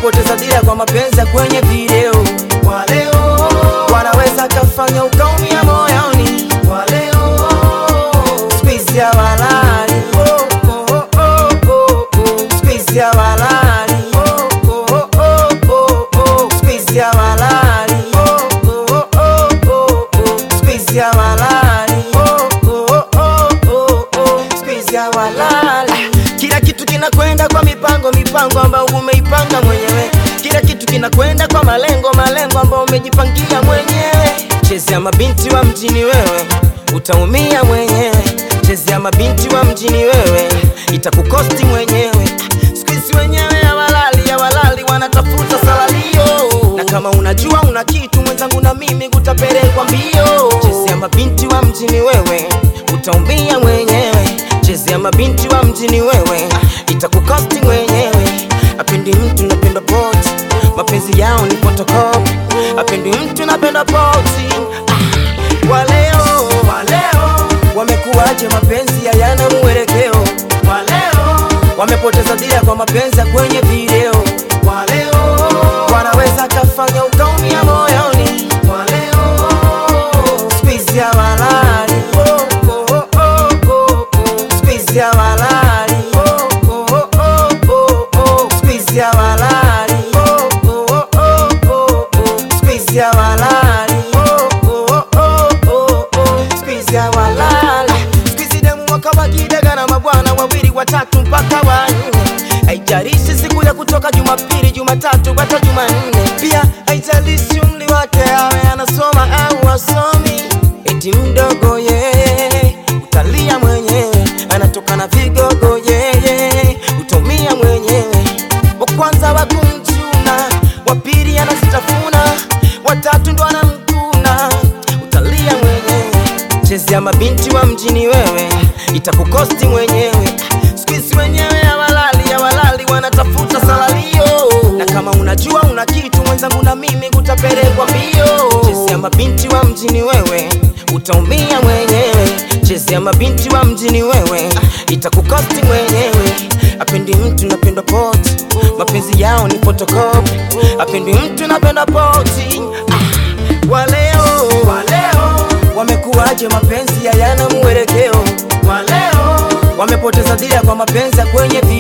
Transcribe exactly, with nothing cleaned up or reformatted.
wamepoteza dira kwa mapenzi ya kwenye video. Kwa leo wanaweza kafanya ukaumia moyoni. Kwa leo squeeze ya walali. Oh oh oh oh oh squeeze ya walali. Oh oh oh oh oh squeeze ya walali. Oh oh oh oh oh squeeze ya walali. Oh oh oh oh squeeze ya walali. Kila kitu kinakwenda kwa mipango, mipango ambayo umeipanga mwenyewe. Kila kitu kinakwenda kwa malengo, malengo ambayo umejipangia mwenyewe. Chezea mabinti wa mjini wewe, utaumia mwenyewe. Chezea mabinti wa mjini wewe, itakukosti mwenyewe. Squeeze wenyewe ya walali, ya walali wanatafuta salalio. Na kama unajua una kitu mwenzangu na mimi kutapelekwa mbio. Chezea mabinti wa mjini wewe, utaumia mwenyewe. Chezea mabinti wa mjini wewe, itakukosti mwenyewe. Apendi mtu napenda poti, mapenzi yao ni photocopy. Apendi mtu napenda poti. Ah, kwa leo, Kwa leo wamekuaje mapenzi hayana mwelekeo. Kwa leo Wamepoteza dira kwa mapenzi ya kwenye video. Kwa leo Wanaweza kafanya ukaumia moyoni. Kwa leo Squeeze ya walali. Oh oh oh oh oh squeeze ya walali. Oh oh oh oh oh squeeze ya walali. Oh oh oh oh oh squeeze ya walali. Oh oh oh oh oh squeeze ya walali. Squeeze demu wakawa kidega na mabwana wawili watatu mpaka wanne. Haijalishi siku ya kutoka Jumapili, Jumatatu hata Jumanne. Pia haijalishi umri wake awe anasoma au asomi. Eti mdogo yeye utalia mwenyewe, anatoka na vigogo yeye utomia mwenyewe. Wa kwanza wa kumchuna, wa pili anazitafuna, watatu ndo anamkuna, utalia mwenyewe. Chezea mabinti wa mjini wewe, itakukosti mwenyewe. Squeeze wenyewe ya walali, ya walali wanatafuta salalio. Na kama unajua una kitu mwenzangu na mimi kutapelekwa mbio. Chezea mabinti wa mjini wewe, utaumia mwenyewe. Chezea mabinti wa mjini wewe, itakukosti mwenyewe. Apendi mtu napenda poti, mapenzi yao ni photocopy. Apendi mtu napenda poti. Ah, kwa leo, Kwa leo wamekuaje mapenzi hayana mwelekeo. Kwa leo Wamepoteza dira kwa mapenzi ya kwenye